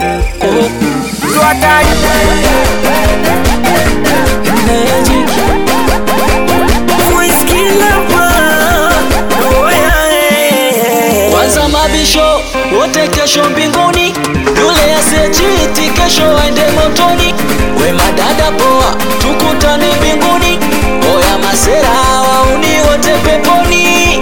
Kwanza mabisho wote kesho mbinguni, yule asiyechiti kesho aende motoni. We madada poa tukutane mbinguni, oya masera wauni wote peponi.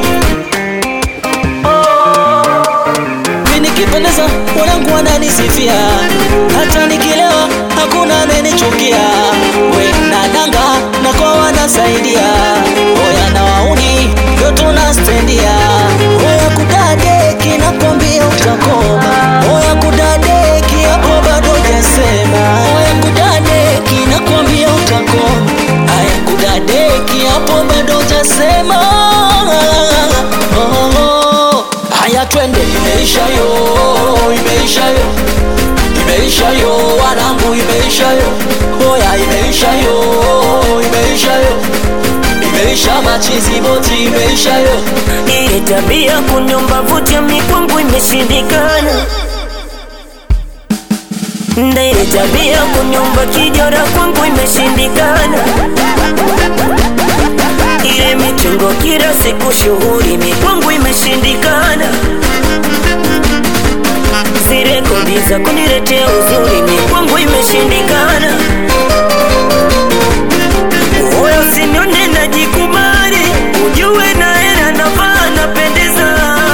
Mimi nikipendeza wanangu wananisifia, hata nikilewa hakuna anayenichukia. We nadanga na kwa wanasaidia, oya na wauni ndio tunastendia. Oya kudadeki nakwambia utakoma, oya kudadeki hapo bado hujasema. Oya kudadeki nakwambia utakoma, aya kudadeki hapo bado hujasema. Haya twende, imeisha yo, imeisha yo, imeisha yo wanangu, imeisha yo. Oya imeisha yo, imeisha yo, imeisha machizi boti, imeisha yo. Ile tabia kunyomba vuta mikwangu imeshindikana. Ile tabia kunyomba kijora kwangu imeshindikana. Ile mitungo kila siku shughuli mikwangu imeshindikana. Zile kodi za kuniletea uzuri mikwangu imeshindikana. Oya usinione najikubali, ujue na hela navaa napendeza.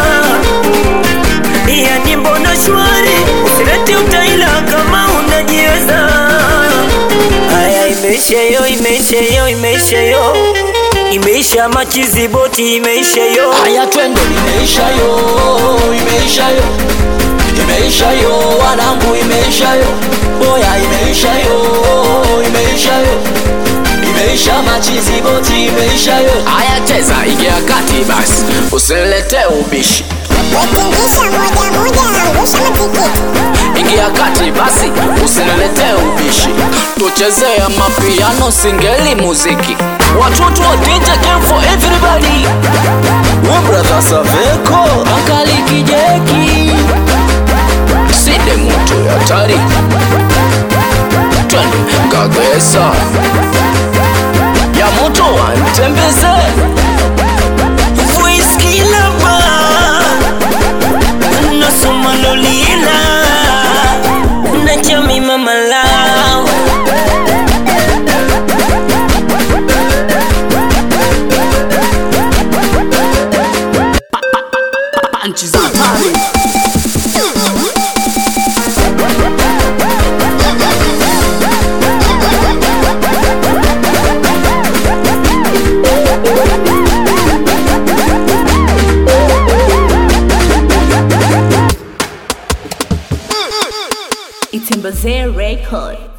Yani mbona shwari, usilete utaila kama unajiweza. Aya imeisha yo, imeisha yo, imeisha yo, imeisha machizi boti, imeisha yo. Haya twende, imeisha yo, imeisha yo, imeisha yo wanangu, imeisha yo. Oya imeisha yo, imeisha yo, imeisha machizi boti, imeisha yo. Haya cheza ingia kati basi, usilete ubishi. Wetingisha moja moja angusha matikiti. Ingia kati basi, usilete ubishi. Tucheze mapiano singeli muziki. Watoto wa DJ game for everybody. We brother Saveko Akali Kijeki Side moto ya tari, twende Kagesa ya moto wantembeze. Whisky lover nasoma lolila na chami mama lao. Panchi za tari. It's in Bazaar Record.